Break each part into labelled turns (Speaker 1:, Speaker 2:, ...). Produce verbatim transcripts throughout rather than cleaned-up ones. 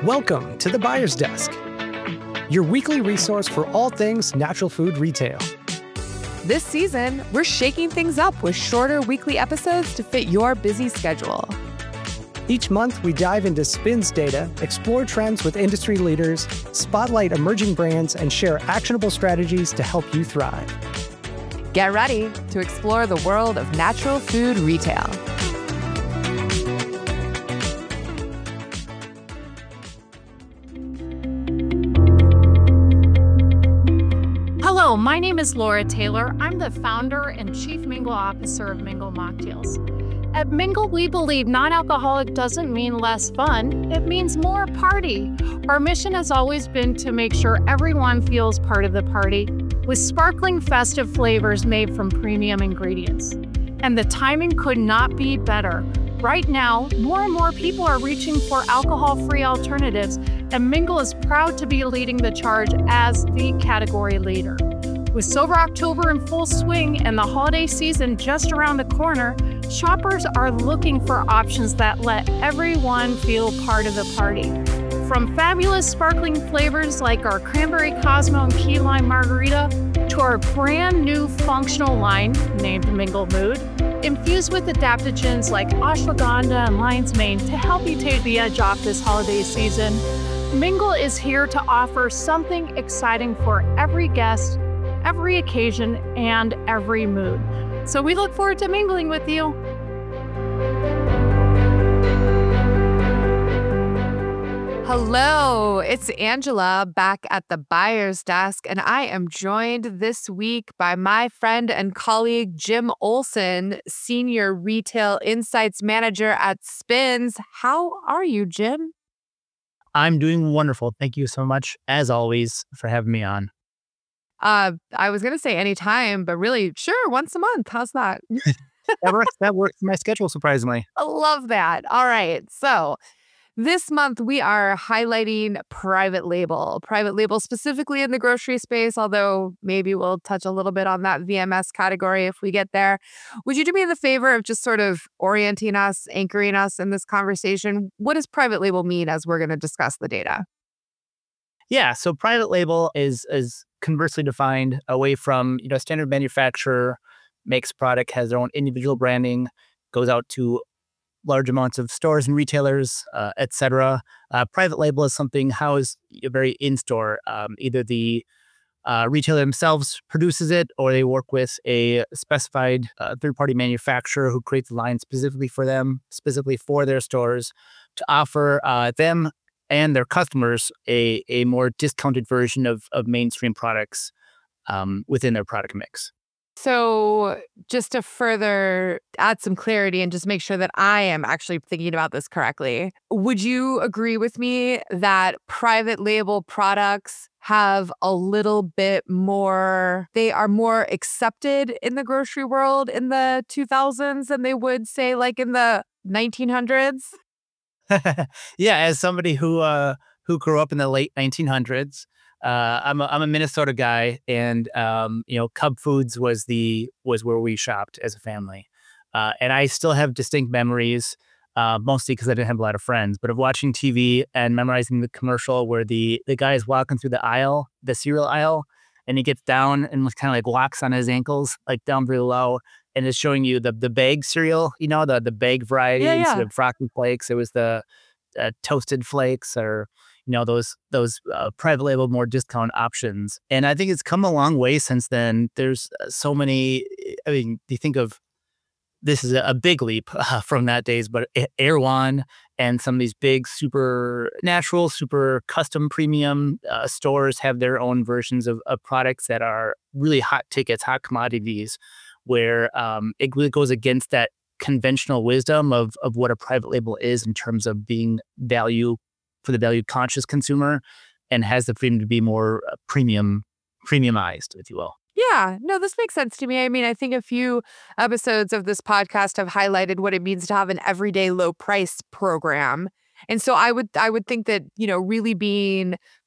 Speaker 1: Welcome to the Buyer's Desk, your weekly resource for all things natural food retail.
Speaker 2: This season, we're shaking things up with shorter weekly episodes to fit your busy schedule.
Speaker 1: Each month, we dive into SPINS data, explore trends with industry leaders, spotlight emerging brands, and share actionable strategies to help you thrive.
Speaker 2: Get ready to explore the world of natural food retail.
Speaker 3: Hello, my name is Laura Taylor. I'm the founder and chief Mingle officer of Mingle Mocktails. At Mingle, we believe non-alcoholic doesn't mean less fun, it means more party. Our mission has always been to make sure everyone feels part of the party with sparkling festive flavors made from premium ingredients. And the timing could not be better. Right now, more and more people are reaching for alcohol-free alternatives, and Mingle is proud to be leading the charge as the category leader. With Sober October in full swing and the holiday season just around the corner, shoppers are looking for options that let everyone feel part of the party. From fabulous sparkling flavors like our Cranberry Cosmo and Key Lime Margarita to our brand new functional line named Mingle Mood, infused with adaptogens like ashwagandha and lion's mane to help you take the edge off this holiday season. Mingle is here to offer something exciting for every guest, every occasion, and every mood. So we look forward to mingling with you.
Speaker 2: Hello, it's Angela back at the Buyer's Desk, and I am joined this week by my friend and colleague Jim Olson, Senior Retail Insights Manager at SPINS. How are you, Jim?
Speaker 4: I'm doing wonderful. Thank you so much, as always, for having me on.
Speaker 2: Uh, I was going to say anytime, but really, sure, once a month. How's that?
Speaker 4: That works. That works for my schedule, surprisingly.
Speaker 2: I love that. All right. So this month, we are highlighting private label. Private label specifically in the grocery space, although maybe we'll touch a little bit on that V M S category if we get there. Would you do me the favor of just sort of orienting us, anchoring us in this conversation? What does private label mean as we're going to discuss the data?
Speaker 4: Yeah. So private label is is conversely defined away from, you know, standard manufacturer makes product, has their own individual branding, goes out to large amounts of stores and retailers, uh, et cetera. Uh, private label is something housed very in-store. Um, either the uh, retailer themselves produces it, or they work with a specified uh, third-party manufacturer who creates a line specifically for them, specifically for their stores, to offer uh, them and their customers a a more discounted version of of mainstream products um, within their product mix.
Speaker 2: So just to further add some clarity and just make sure that I am actually thinking about this correctly, would you agree with me that private label products have a little bit more, they are more accepted in the grocery world in the two thousands than they would say like in the nineteen hundreds?
Speaker 4: Yeah, as somebody who uh, who grew up in the late nineteen hundreds, uh, I'm a, I'm a Minnesota guy, and um, you know, Cub Foods was the was where we shopped as a family, uh, and I still have distinct memories, uh, mostly because I didn't have a lot of friends, but of watching T V and memorizing the commercial where the the guy is walking through the aisle, the cereal aisle, and he gets down and kind of like locks on his ankles, like down really low. And it's showing you the the bag cereal, you know, the the bag variety
Speaker 2: Yeah,
Speaker 4: instead
Speaker 2: yeah.
Speaker 4: of Frosted Flakes. It was the uh, toasted flakes, or you know, those those uh, private label more discount options. And I think it's come a long way since then. There's uh, so many. I mean, you think of this is a, a big leap uh, from that days, but A- Erewhon and some of these big, super natural, super custom premium uh, stores have their own versions of, of products that are really hot tickets, hot commodities, where um, it really goes against that conventional wisdom of of what a private label is in terms of being value for the value conscious consumer, and has the freedom to be more uh, premium, premiumized, if you will.
Speaker 2: Yeah, no, this makes sense to me. I mean, I think a few episodes of this podcast have highlighted what it means to have an everyday low price program. And so I would I would think that, you know, really being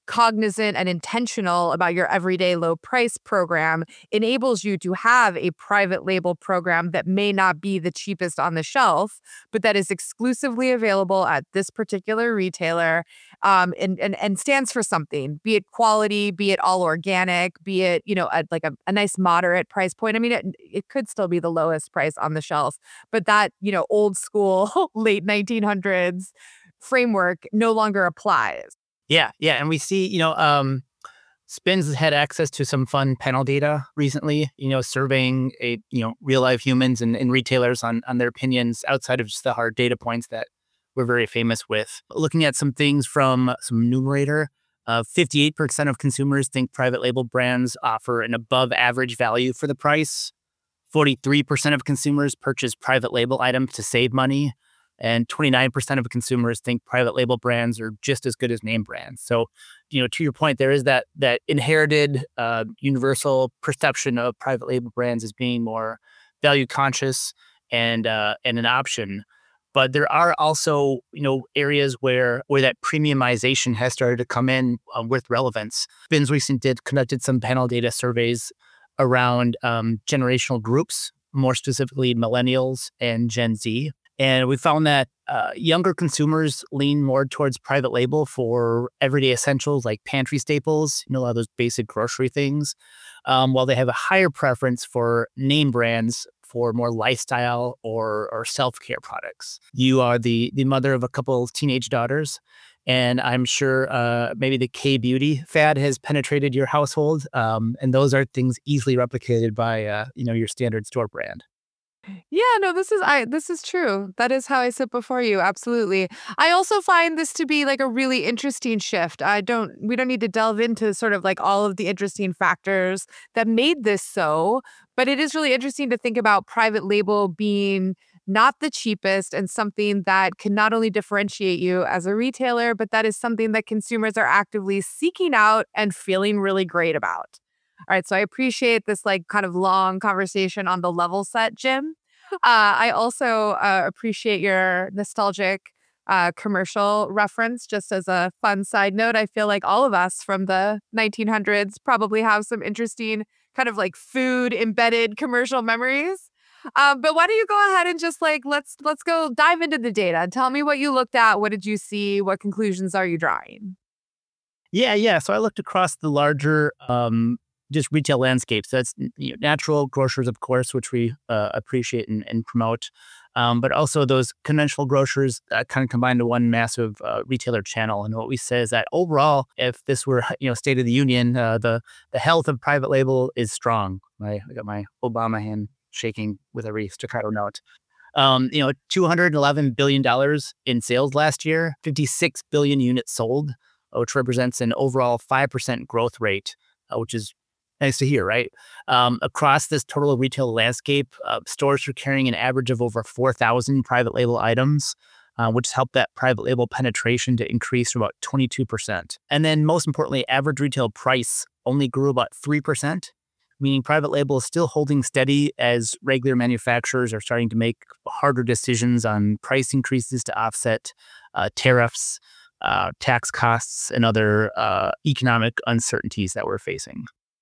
Speaker 2: cognizant and intentional about your everyday low price program enables you to have a private label program that may not be the cheapest on the shelf, but that is exclusively available at this particular retailer, um, and, and and stands for something, be it quality, be it all organic, be it, you know, a, like a, a nice moderate price point. I mean, it, it could still be the lowest price on the shelf, but that, you know, old school late nineteen hundreds framework no longer applies.
Speaker 4: Yeah, yeah, and we see, you know, um, Spins has had access to some fun panel data recently, you know, surveying a, you know, real life humans and, and retailers on on their opinions outside of just the hard data points that we're very famous with. Looking at some things from some Numerator, uh, fifty-eight percent of consumers think private label brands offer an above average value for the price. forty-three percent of consumers purchase private label items to save money. And twenty-nine percent of consumers think private label brands are just as good as name brands. So, you know, to your point, there is that that inherited uh, universal perception of private label brands as being more value conscious and uh, and an option. But there are also, you know, areas where where that premiumization has started to come in uh, with relevance. Spins recently did conducted some panel data surveys around um, generational groups, more specifically millennials and Gen Z. And we found that uh, younger consumers lean more towards private label for everyday essentials like pantry staples, you know, a lot of those basic grocery things, um, while they have a higher preference for name brands for more lifestyle or or self-care products. You are the the mother of a couple of teenage daughters, and I'm sure uh, maybe the K-beauty fad has penetrated your household, um, and those are things easily replicated by uh, you know, your standard store brand.
Speaker 2: Yeah, no, this is I this is true. That is how I sit before you. Absolutely. I also find this to be like a really interesting shift. I don't we don't need to delve into sort of like all of the interesting factors that made this so, but it is really interesting to think about private label being not the cheapest and something that can not only differentiate you as a retailer, but that is something that consumers are actively seeking out and feeling really great about. All right, so I appreciate this like kind of long conversation on the level set, Jim. Uh, I also uh, appreciate your nostalgic uh, commercial reference. Just as a fun side note, I feel like all of us from the nineteen hundreds probably have some interesting kind of like food embedded commercial memories. Um, but why don't you go ahead and just like let's let's go dive into the data. Tell me what you looked at. What did you see? What conclusions are you drawing?
Speaker 4: Yeah, yeah. So I looked across the larger um, just retail landscape. So that's, you know, natural grocers, of course, which we uh, appreciate and, and promote, um, but also those conventional grocers that kind of combined to one massive uh, retailer channel. And what we say is that overall, if this were, you know, State of the Union, uh, the the health of private label is strong. I, I got my Obama hand shaking with every staccato note. Um, you know, two hundred eleven billion dollars in sales last year, fifty-six billion units sold, uh, which represents an overall five percent growth rate, uh, which is nice to hear, right? Um, across this total retail landscape, uh, stores are carrying an average of over four thousand private label items, uh, which helped that private label penetration to increase to about twenty-two percent. And then most importantly, average retail price only grew about three percent, meaning private label is still holding steady as regular manufacturers are starting to make harder decisions on price increases to offset uh, tariffs, uh, tax costs, and other uh, economic uncertainties that we're facing.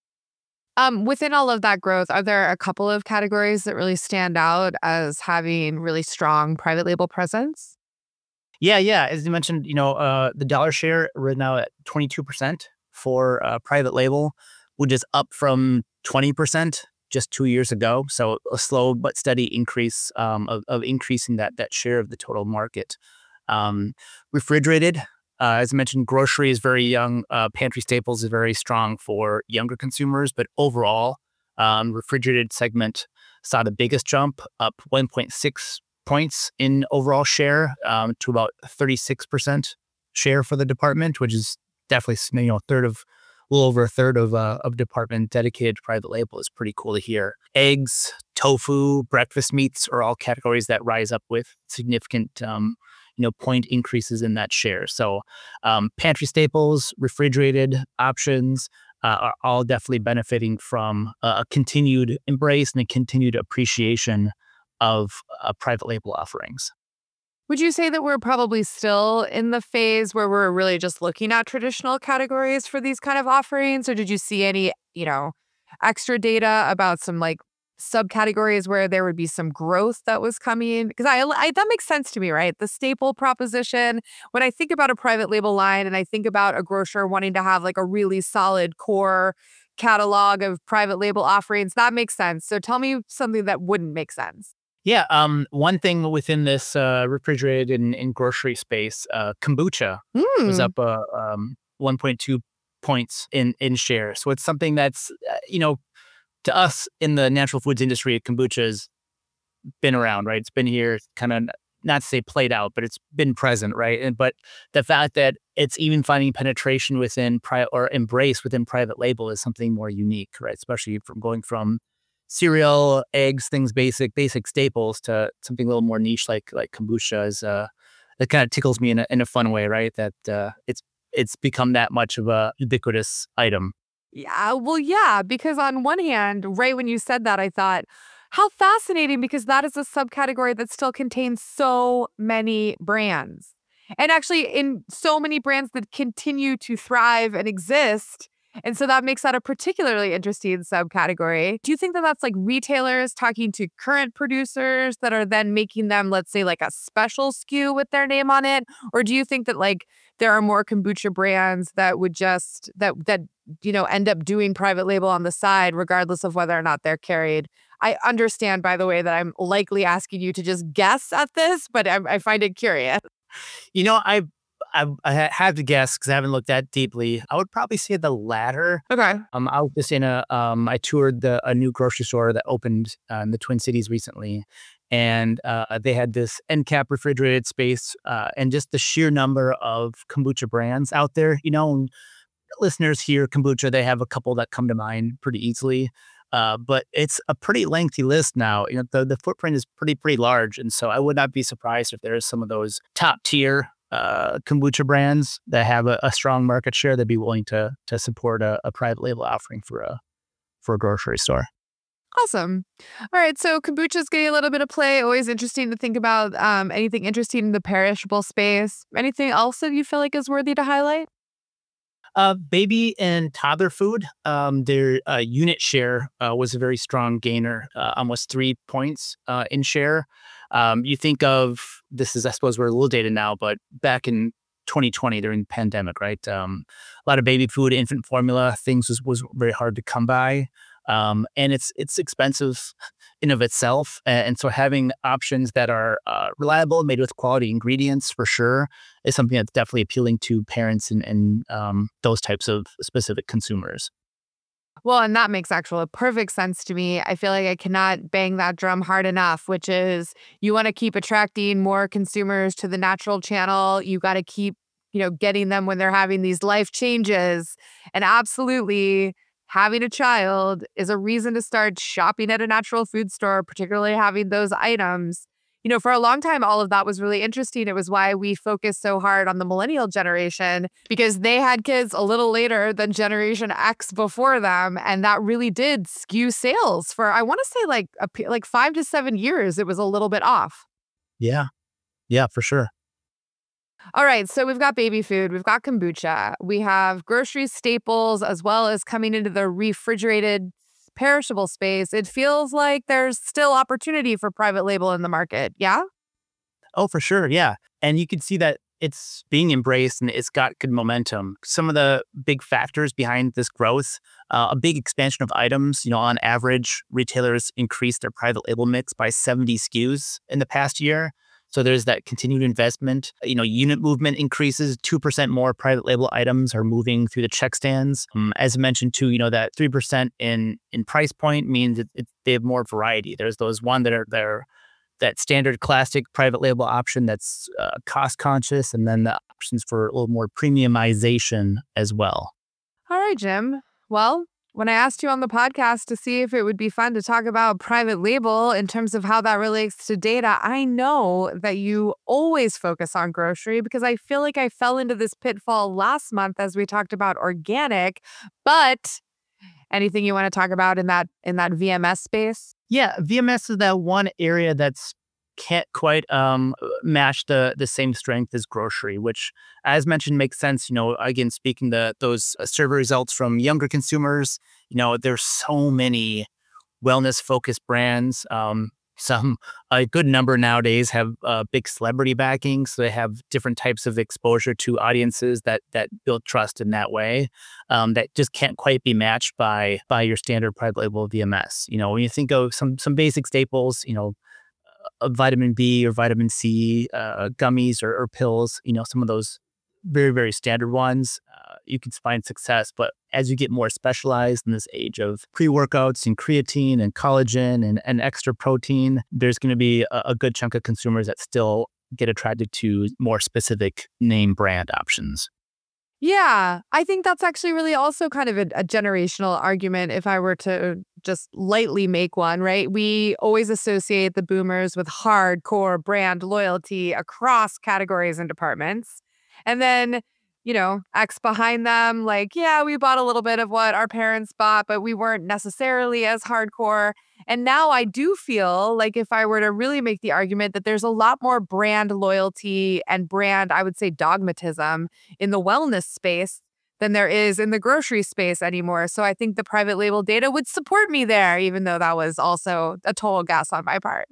Speaker 2: Um, within all of that growth, are there a couple of categories that really stand out as having really strong private label presence?
Speaker 4: Yeah, yeah. As you mentioned, you know, uh, the dollar share right now at twenty-two percent for uh, private label, which is up from twenty percent just two years ago. So a slow but steady increase um, of, of increasing that that share of the total market. Um, refrigerated, uh, as I mentioned, grocery is very young. Uh, pantry staples is very strong for younger consumers, but overall, um, refrigerated segment saw the biggest jump, up one point six points in overall share, um, to about thirty-six percent share for the department, which is definitely, you know, a third of, a little over a third of uh, of department dedicated to private label is pretty cool to hear. Eggs, tofu, breakfast meats are all categories that rise up with significant, um, you know, point increases in that share. So um, pantry staples, refrigerated options uh, are all definitely benefiting from uh, a continued embrace and a continued appreciation of uh, private label offerings.
Speaker 2: Would you say that we're probably still in the phase where we're really just looking at traditional categories for these kind of offerings? Or did you see any, you know, extra data about some like subcategories where there would be some growth that was coming? Because I, I that makes sense to me, right? The staple proposition. When I think about a private label line and I think about a grocer wanting to have like a really solid core catalog of private label offerings, that makes sense. So tell me something that wouldn't make sense.
Speaker 4: Yeah, um, one thing within this uh, refrigerated and, and grocery space, uh, kombucha was
Speaker 2: Hmm.
Speaker 4: up uh, um, one point two points in in share. So it's something that's, uh, you know, to us in the natural foods industry, kombucha has been around, right? It's been here, kind of not to say played out, but it's been present, right? And but the fact that it's even finding penetration within pri- or embrace within private label is something more unique, right? Especially from going from cereal, eggs, things basic, basic staples to something a little more niche like like kombucha is uh it kind of tickles me in a in a fun way, right? That uh it's it's become that much of a ubiquitous item.
Speaker 2: Yeah, well, yeah, because on one hand, right when you said that, I thought, how fascinating, because that is a subcategory that still contains so many brands. And actually, in so many brands that continue to thrive and exist. And so that makes that a particularly interesting subcategory. Do you think that that's like retailers talking to current producers that are then making them, let's say, like a special S K U with their name on it? Or do you think that like there are more kombucha brands that would just, that, that, you know, end up doing private label on the side, regardless of whether or not they're carried? I understand, by the way, that I'm likely asking you to just guess at this, but I, I find it curious.
Speaker 4: You know, I I, I ha- have to guess because I haven't looked that deeply. I would probably say the latter.
Speaker 2: Okay.
Speaker 4: Um, I was just in a um, I toured the a new grocery store that opened uh, in the Twin Cities recently, and uh, they had this end cap refrigerated space, uh, and just the sheer number of kombucha brands out there. You know, and listeners hear kombucha, they have a couple that come to mind pretty easily. Uh, but it's a pretty lengthy list now. You know, the, the footprint is pretty, pretty large. And so I would not be surprised if there is some of those top tier uh, kombucha brands that have a, a strong market share that'd be willing to to support a, a private label offering for a for a grocery store.
Speaker 2: Awesome. All right. So kombucha's getting a little bit of play. Always interesting to think about um, anything interesting in the perishable space. Anything else that you feel like is worthy to highlight?
Speaker 4: Uh, baby and toddler food, um, their uh, unit share uh, was a very strong gainer, uh, almost three points uh, in share. Um, you think of this is, I suppose, we're a little dated now, but back in twenty twenty during the pandemic, right? Um, a lot of baby food, infant formula, things was, was very hard to come by, um, and it's it's expensive in of itself. A- And so having options that are uh, reliable, made with quality ingredients for sure, is something that's definitely appealing to parents and, and um, those types of specific consumers.
Speaker 2: Well, and that makes actual perfect sense to me. I feel like I cannot bang that drum hard enough, which is you want to keep attracting more consumers to the natural channel. You got to keep, you know, getting them when they're having these life changes. And absolutely, having a child is a reason to start shopping at a natural food store, particularly having those items. You know, for a long time, all of that was really interesting. It was why we focused so hard on the millennial generation, because they had kids a little later than Generation X before them. And that really did skew sales for, I want to say, like, a, pe- like five to seven years. It was a little bit off.
Speaker 4: Yeah, yeah, for sure.
Speaker 2: All right, so we've got baby food, we've got kombucha, we have grocery staples, as well as coming into the refrigerated perishable space. It feels like there's still opportunity for private label in the market. Yeah?
Speaker 4: Oh, for sure. Yeah. And you can see that it's being embraced and it's got good momentum. Some of the big factors behind this growth, uh, a big expansion of items. You know, on average, retailers increased their private label mix by seventy S K Us in the past year. So there's that continued investment. You know, unit movement increases. two percent more private label items are moving through the check stands. Um, as I mentioned too, you know, that three percent in in price point means it, it, they have more variety. There's those one that are there that standard classic private label option that's uh, cost conscious, and then the options for a little more premiumization as well.
Speaker 2: All right, Jim. Well, when I asked you on the podcast to see if it would be fun to talk about private label in terms of how that relates to data, I know that you always focus on grocery, because I feel like I fell into this pitfall last month as we talked about organic. But anything you want to talk about in that in that V M S space?
Speaker 4: Yeah, V M S is that one area that's can't quite um, match the the same strength as grocery, which, as mentioned, makes sense. You know, again, speaking the those survey results from younger consumers, you know, there's so many wellness-focused brands. Um, some a good number nowadays have uh, big celebrity backing, so they have different types of exposure to audiences that that build trust in that way. Um, that just can't quite be matched by by your standard private label V M S. You know, when you think of some some basic staples, you know, uh, vitamin B or vitamin C, uh, gummies or, or pills, you know, some of those very, very standard ones, uh, you can find success. But as you get more specialized in this age of pre-workouts and creatine and collagen and, and extra protein, there's going to be a, a good chunk of consumers that still get attracted to more specific name brand options.
Speaker 2: Yeah, I think that's actually really also kind of a, a generational argument if I were to just lightly make one, right? We always associate the boomers with hardcore brand loyalty across categories and departments. And then, you know, X behind them, like, yeah, we bought a little bit of what our parents bought, but we weren't necessarily as hardcore. And now I do feel like if I were to really make the argument that there's a lot more brand loyalty and brand, I would say, dogmatism in the wellness space than there is in the grocery space anymore. So I think the private label data would support me there, even though that was also a total guess on my part.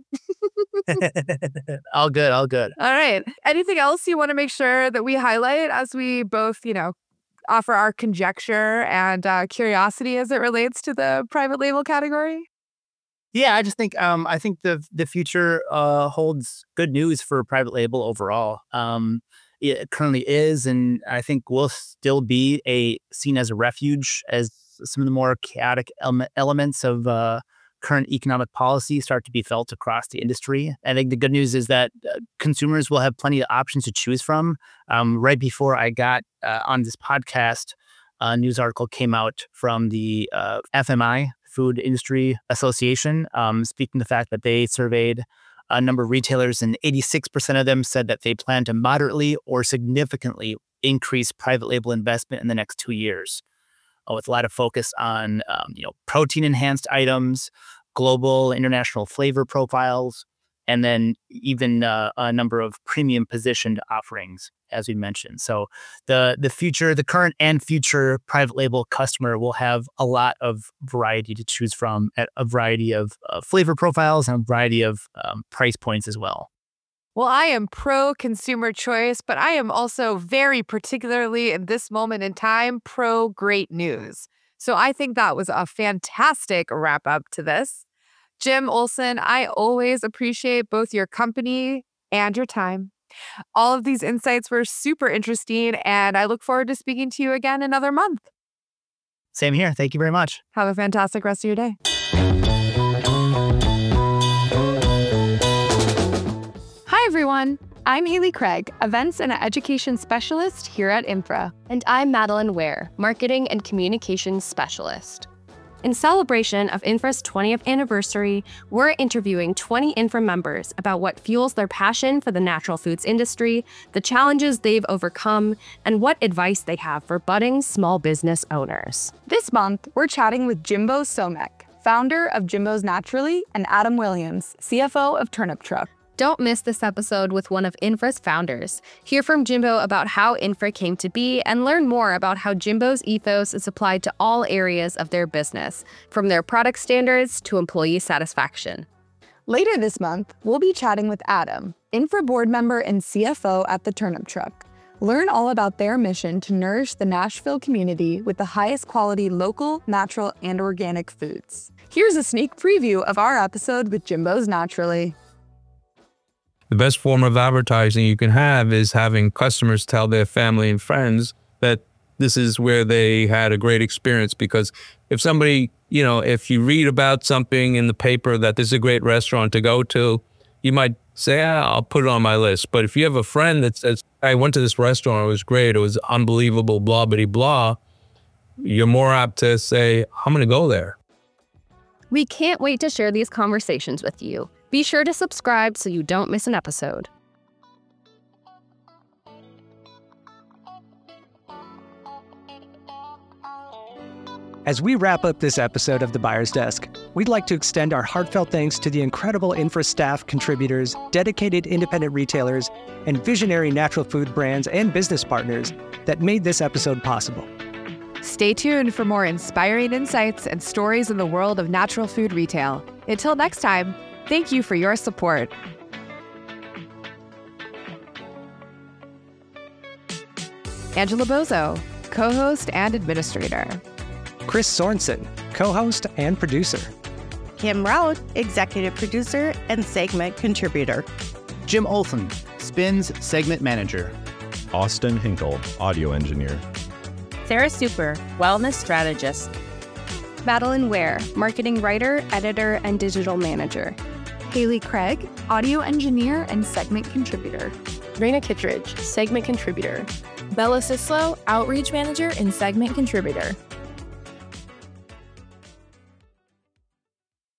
Speaker 4: all good, all good.
Speaker 2: All right. Anything else you want to make sure that we highlight as we both, you know, offer our conjecture and uh, curiosity as it relates to the private label category?
Speaker 4: Yeah, I just think um, I think the the future uh, holds good news for private label overall. Um, it currently is, and I think will still be a seen as a refuge as some of the more chaotic ele- elements of uh, current economic policy start to be felt across the industry. I think the good news is that uh, consumers will have plenty of options to choose from. Um, right before I got uh, on this podcast, a news article came out from the uh, F M I, Food Industry Association, um, speaking to the fact that they surveyed a number of retailers, and eighty-six percent of them said that they plan to moderately or significantly increase private label investment in the next two years, uh, with a lot of focus on um, you know, protein-enhanced items, global, international flavor profiles, and then even uh, a number of premium positioned offerings, as we mentioned. So the the future, the current and future private label customer will have a lot of variety to choose from at a variety of uh, flavor profiles and a variety of um, price points as well.
Speaker 2: Well, I am pro consumer choice, but I am also very particularly in this moment in time, pro great news. So I think that was a fantastic wrap up to this. Jim Olson, I always appreciate both your company and your time. All of these insights were super interesting, and I look forward to speaking to you again another month.
Speaker 4: Same here. Thank you very much.
Speaker 2: Have a fantastic rest of your day.
Speaker 5: Hi, everyone. I'm Haley Craig, Events and Education Specialist here at Infra.
Speaker 6: And I'm Madeline Ware, Marketing and Communications Specialist. In celebration of Infra's twentieth anniversary, we're interviewing twenty Infra members about what fuels their passion for the natural foods industry, the challenges they've overcome, and what advice they have for budding small business owners.
Speaker 5: This month, we're chatting with Jimbo Somek, founder of Jimbo's Naturally, and Adam Williams, C F O of Turnip Truck.
Speaker 6: Don't miss this episode with one of Infra's founders. Hear from Jimbo about how Infra came to be and learn more about how Jimbo's ethos is applied to all areas of their business, from their product standards to employee satisfaction.
Speaker 5: Later this month, we'll be chatting with Adam, Infra board member and C F O at the Turnip Truck. Learn all about their mission to nourish the Nashville community with the highest quality local, natural, and organic foods. Here's a sneak preview of our episode with Jimbo's Naturally.
Speaker 7: The best form of advertising you can have is having customers tell their family and friends that this is where they had a great experience. Because if somebody, you know, if you read about something in the paper that this is a great restaurant to go to, you might say, ah, I'll put it on my list. But if you have a friend that says, I went to this restaurant, it was great, it was unbelievable, blah, blah, blah, you're more apt to say, I'm going to go there.
Speaker 6: We can't wait to share these conversations with you. Be sure to subscribe so you don't miss an episode.
Speaker 1: As we wrap up this episode of The Buyer's Desk, we'd like to extend our heartfelt thanks to the incredible Infra staff, contributors, dedicated independent retailers, and visionary natural food brands and business partners that made this episode possible.
Speaker 2: Stay tuned for more inspiring insights and stories in the world of natural food retail. Until next time, thank you for your support. Angela Bozo, co-host and administrator.
Speaker 1: Chris Sorensen, co-host and producer.
Speaker 8: Kim Rout, executive producer and segment contributor.
Speaker 9: Jim Olson, Spins segment manager.
Speaker 10: Austin Hinkle, audio engineer.
Speaker 11: Sarah Super, wellness strategist.
Speaker 6: Madeline Ware, marketing writer, editor, and digital manager.
Speaker 5: Haley Craig, audio engineer and segment contributor.
Speaker 12: Raina Kittredge, segment contributor.
Speaker 13: Bella Sislo, outreach manager and segment contributor.